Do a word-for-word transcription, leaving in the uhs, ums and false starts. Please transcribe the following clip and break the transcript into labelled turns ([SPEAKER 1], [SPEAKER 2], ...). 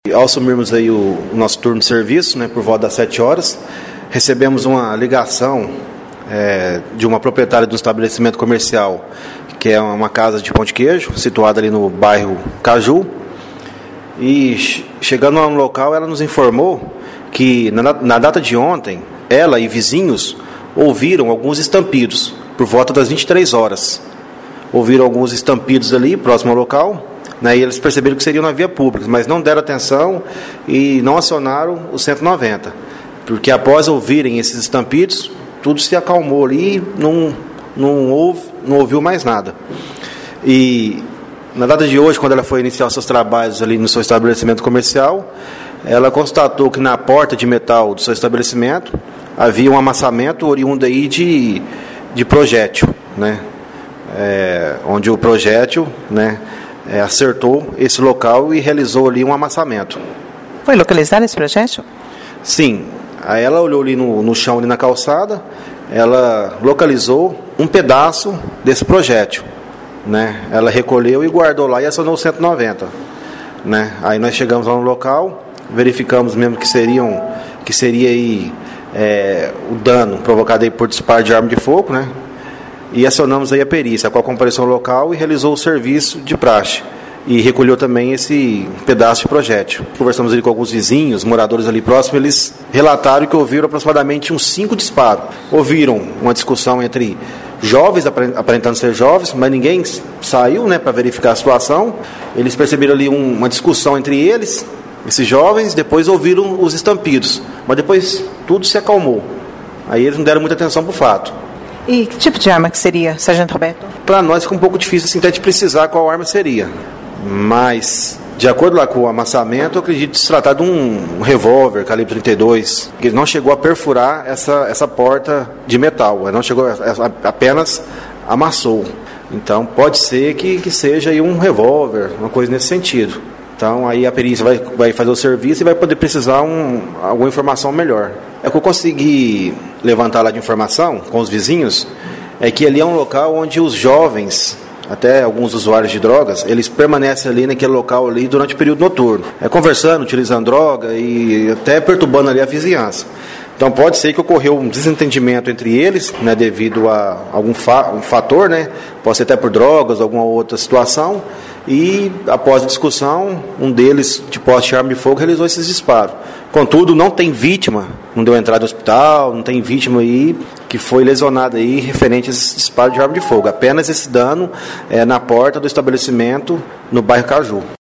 [SPEAKER 1] Ao assumirmos aí o, o nosso turno de serviço, né, por volta das sete horas, recebemos uma ligação é, de uma proprietária de um estabelecimento comercial, que é uma casa de pão de queijo, situada ali no bairro Caju. E chegando lá no local, ela nos informou que na, na data de ontem, ela e vizinhos ouviram alguns estampidos, por volta das vinte e três horas. Ouviram alguns estampidos ali, próximo ao local, né, e eles perceberam que seriam na via pública, mas não deram atenção e não acionaram o cento e noventa, porque após ouvirem esses estampidos, tudo se acalmou ali, não, não, houve, não ouviu mais nada. E na data de hoje, quando ela foi iniciar os seus trabalhos ali no seu estabelecimento comercial, ela constatou que na porta de metal do seu estabelecimento havia um amassamento oriundo aí de, de projétil, né, é, onde o projétil, né, É, acertou esse local e realizou ali um amassamento.
[SPEAKER 2] Foi localizado esse projétil?
[SPEAKER 1] Sim. Aí ela olhou ali no, no chão, ali na calçada, ela localizou um pedaço desse projétil, né? Ela recolheu e guardou lá e acionou o cento e noventa. Né? Aí nós chegamos lá no local, verificamos mesmo que, seriam, que seria aí, é, o dano provocado aí por disparo de arma de fogo, né? E acionamos aí a perícia, a qual compareceu ao local e realizou o serviço de praxe. E recolheu também esse pedaço de projétil. Conversamos ali com alguns vizinhos, moradores ali próximos, eles relataram que ouviram aproximadamente uns cinco disparos. Ouviram uma discussão entre jovens, aparentando ser jovens, mas ninguém saiu, né, para verificar a situação. Eles perceberam ali um, uma discussão entre eles, esses jovens, depois ouviram os estampidos. Mas depois tudo se acalmou. Aí eles não deram muita atenção para o fato.
[SPEAKER 2] E que tipo de arma que seria, Sargento Roberto?
[SPEAKER 1] Para nós fica um pouco difícil assim, até de precisar qual arma seria. Mas, de acordo lá com o amassamento, eu acredito se tratar de um, um revólver calibre trinta e dois, que não chegou a perfurar essa, essa porta de metal, não chegou, apenas amassou. Então, pode ser que, que seja aí um revólver, uma coisa nesse sentido. Então, aí a perícia vai, vai fazer o serviço e vai poder precisar um, alguma informação melhor. É que eu consegui levantar lá de informação com os vizinhos, é que ali é um local onde os jovens, até alguns usuários de drogas, eles permanecem ali naquele local ali durante o período noturno, é, conversando, utilizando droga e até perturbando ali a vizinhança. Então pode ser que ocorreu um desentendimento entre eles, né, devido a algum fa- um fator, né, pode ser até por drogas, alguma outra situação, e após a discussão, um deles, de posse de arma de fogo, realizou esses disparos. Contudo, não tem vítima, não deu entrada no hospital, não tem vítima aí que foi lesionada aí referente a esse disparo de arma de fogo. Apenas esse dano é, na porta do estabelecimento no bairro Caju.